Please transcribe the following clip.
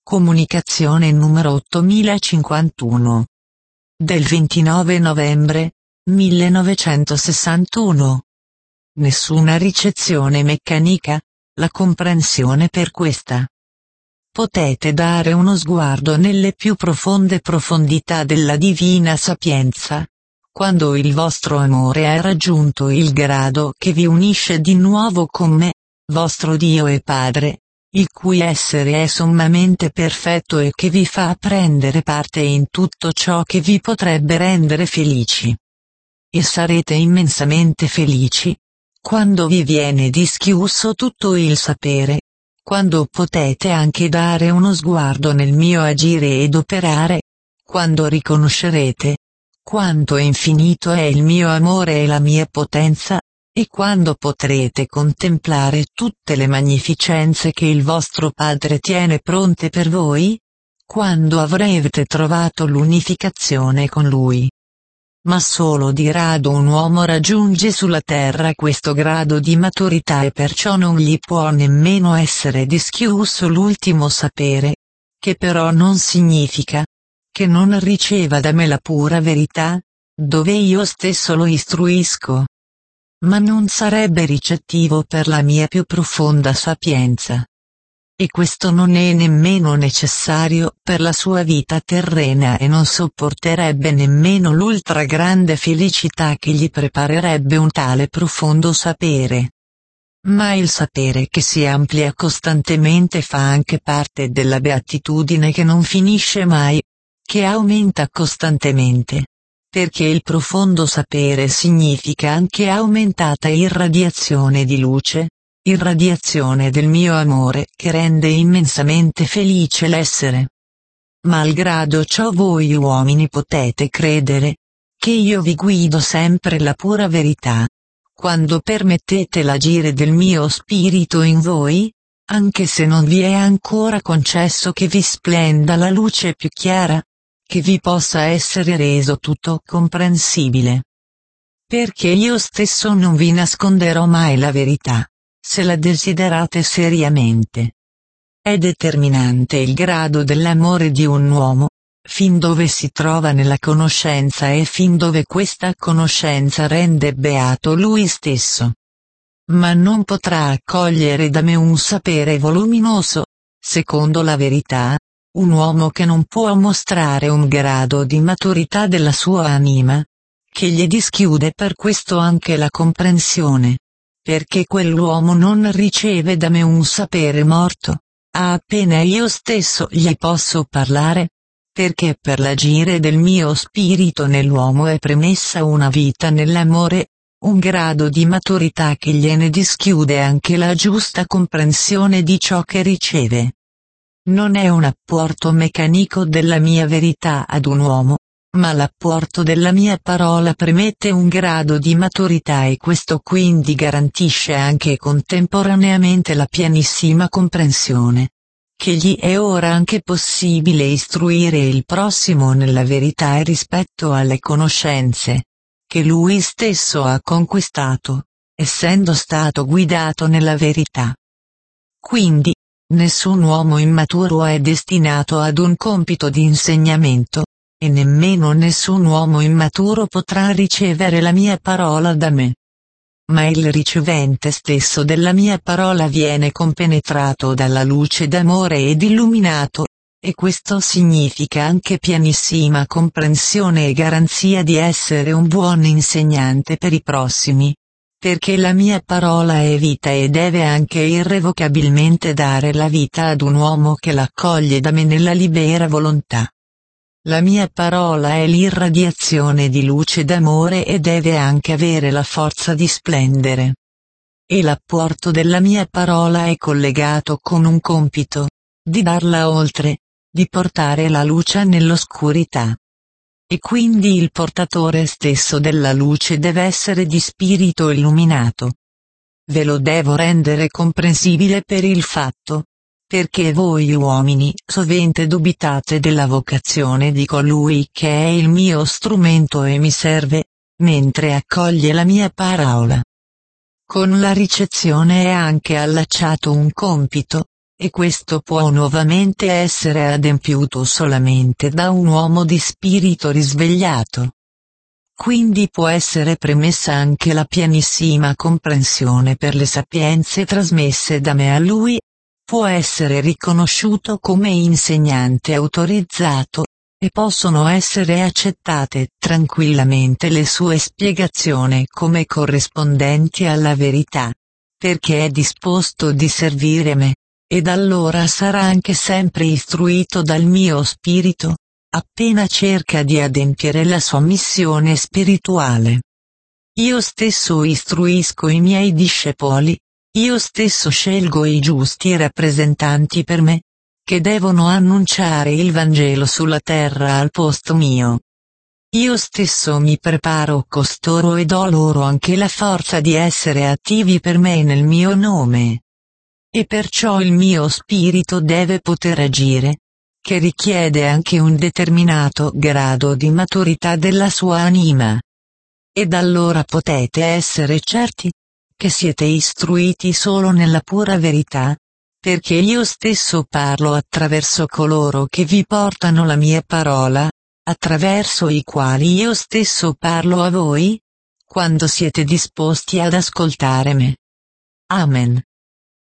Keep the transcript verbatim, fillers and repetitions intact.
Comunicazione numero ottomilacinquantuno. Del ventinove novembre millenovecentosessantuno. Nessuna ricezione meccanica, la comprensione per questa. Potete dare uno sguardo nelle più profonde profondità della divina sapienza, quando il vostro amore ha raggiunto il grado che vi unisce di nuovo con me, vostro Dio e Padre, il cui essere è sommamente perfetto e che vi fa prendere parte in tutto ciò che vi potrebbe rendere felici. E sarete immensamente felici, quando vi viene dischiuso tutto il sapere, quando potete anche dare uno sguardo nel mio agire ed operare, quando riconoscerete quanto infinito è il mio amore e la mia potenza, e quando potrete contemplare tutte le magnificenze che il vostro Padre tiene pronte per voi, quando avrete trovato l'unificazione con Lui. Ma solo di rado un uomo raggiunge sulla terra questo grado di maturità e perciò non gli può nemmeno essere dischiuso l'ultimo sapere, che però non significa che non riceva da me la pura verità, dove io stesso lo istruisco. Ma non sarebbe ricettivo per la mia più profonda sapienza. E questo non è nemmeno necessario per la sua vita terrena e non sopporterebbe nemmeno l'ultra grande felicità che gli preparerebbe un tale profondo sapere. Ma il sapere che si amplia costantemente fa anche parte della beatitudine che non finisce mai, che aumenta costantemente. Perché il profondo sapere significa anche aumentata irradiazione di luce, irradiazione del mio amore che rende immensamente felice l'essere. Malgrado ciò voi uomini potete credere che io vi guido sempre la pura verità, quando permettete l'agire del mio spirito in voi, anche se non vi è ancora concesso che vi splenda la luce più chiara, che vi possa essere reso tutto comprensibile. Perché io stesso non vi nasconderò mai la verità, se la desiderate seriamente. È determinante il grado dell'amore di un uomo, fin dove si trova nella conoscenza e fin dove questa conoscenza rende beato lui stesso. Ma non potrà accogliere da me un sapere voluminoso, secondo la verità, un uomo che non può mostrare un grado di maturità della sua anima, che gli dischiude per questo anche la comprensione, perché quell'uomo non riceve da me un sapere morto, appena io stesso gli posso parlare, perché per l'agire del mio spirito nell'uomo è premessa una vita nell'amore, un grado di maturità che gliene dischiude anche la giusta comprensione di ciò che riceve. Non è un apporto meccanico della mia verità ad un uomo, ma l'apporto della mia parola premette un grado di maturità e questo quindi garantisce anche contemporaneamente la pienissima comprensione, che gli è ora anche possibile istruire il prossimo nella verità e rispetto alle conoscenze, che lui stesso ha conquistato, essendo stato guidato nella verità. Quindi, nessun uomo immaturo è destinato ad un compito di insegnamento, e nemmeno nessun uomo immaturo potrà ricevere la mia parola da me. Ma il ricevente stesso della mia parola viene compenetrato dalla luce d'amore ed illuminato, e questo significa anche pienissima comprensione e garanzia di essere un buon insegnante per i prossimi. Perché la mia parola è vita e deve anche irrevocabilmente dare la vita ad un uomo che l'accoglie da me nella libera volontà. La mia parola è l'irradiazione di luce d'amore e deve anche avere la forza di splendere. E l'apporto della mia parola è collegato con un compito, di darla oltre, di portare la luce nell'oscurità. E quindi il portatore stesso della luce deve essere di spirito illuminato. Ve lo devo rendere comprensibile per il fatto, perché voi uomini sovente dubitate della vocazione di colui che è il mio strumento e mi serve, mentre accoglie la mia parola. Con la ricezione è anche allacciato un compito, e questo può nuovamente essere adempiuto solamente da un uomo di spirito risvegliato. Quindi può essere premessa anche la pienissima comprensione per le sapienze trasmesse da me a lui, può essere riconosciuto come insegnante autorizzato, e possono essere accettate tranquillamente le sue spiegazioni come corrispondenti alla verità, perché è disposto di servire me, ed allora sarà anche sempre istruito dal mio spirito, appena cerca di adempiere la sua missione spirituale. Io stesso istruisco i miei discepoli, io stesso scelgo i giusti rappresentanti per me, che devono annunciare il Vangelo sulla terra al posto mio. Io stesso mi preparo costoro e do loro anche la forza di essere attivi per me nel mio nome. E perciò il mio spirito deve poter agire, che richiede anche un determinato grado di maturità della sua anima. Ed allora potete essere certi, che siete istruiti solo nella pura verità, perché io stesso parlo attraverso coloro che vi portano la mia parola, attraverso i quali io stesso parlo a voi, quando siete disposti ad ascoltare me. Amen.